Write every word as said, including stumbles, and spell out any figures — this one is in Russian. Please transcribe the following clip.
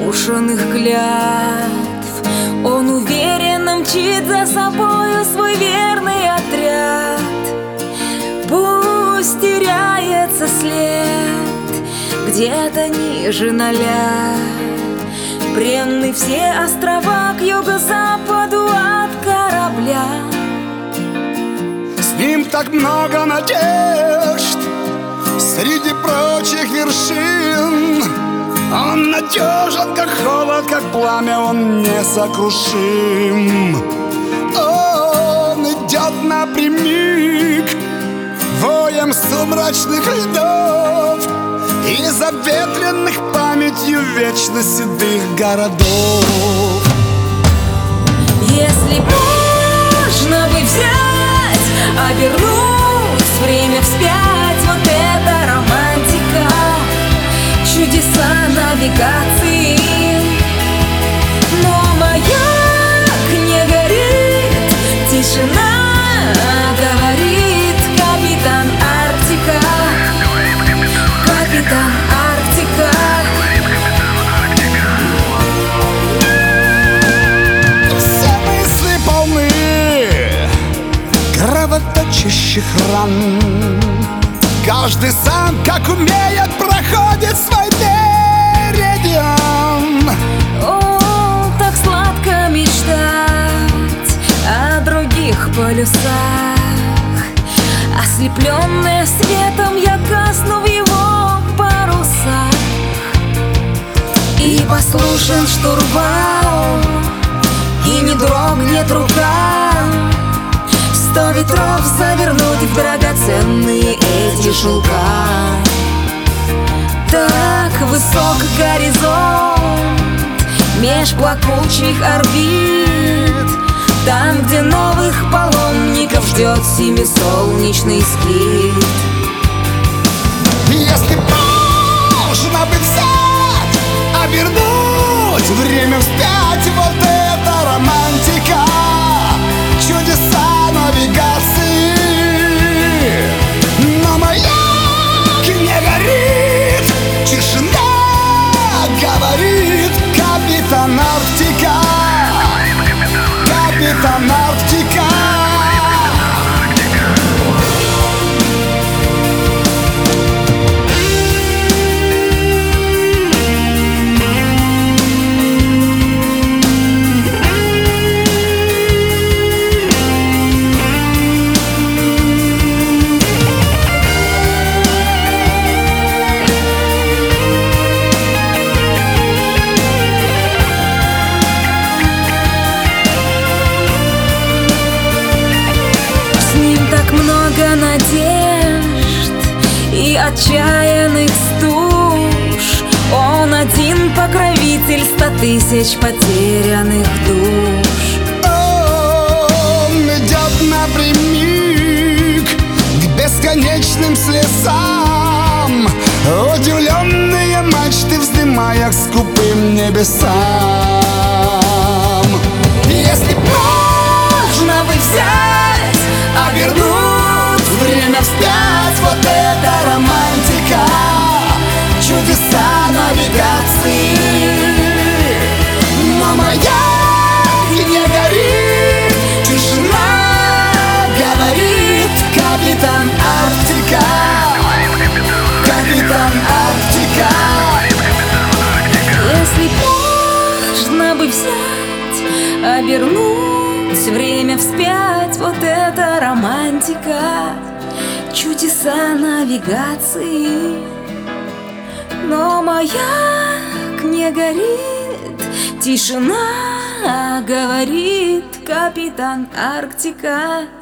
нарушенных клятв. Он уверенно мчит за собою свой верный отряд. Пусть теряется след где-то ниже ноля, бренны все острова к юго-западу от корабля. С ним так много надежд среди прочих вершин. Он надежен, как холод, как пламя, он несокрушим. Он идет напрямик воем сумрачных льдов и заветренных памятью вечно седых городов. Если можно бы взять, обернуть время вспять, вот это романтика, чудеса навигации. Но маяк не горит, тишина говорит: капитан Арктика, капитан Арктика. Все мысли полны кровоточащих ран. Каждый сам, как умеет, проходит свой меридиан. О, так сладко мечтать о других полюсах. Ослепленная светом, я гасну в его парусах. И послушен штурвал, и не дрогнет рука. Сто ветров завернуть в драгоценные эти шелка. Так высок горизонт меж плакучих орбит, там, где новых паломников ждет семисолнечный скит. Если можно бы взять, обернуть время вспять, вот это романтика, чудеса навигации. Но маяк не горит, тишина говорит: капитан Арктика, капитан Арктика. Много надежд и отчаянных стуж. Он один покровитель ста тысяч потерянных душ. Он идет напрямик к бесконечным слезам, удивленные мачты вздымая к скупым небесам. Если можно бы взять, обернуть время вспять, вот это романтика, чудеса навигации. Но маяк не горит, тишина говорит: капитан Арктика, капитан Арктика. Если можно бы взять, обернуть время вспять, вот это романтика, чудеса навигации. Но маяк не горит, тишина говорит: капитан Арктика.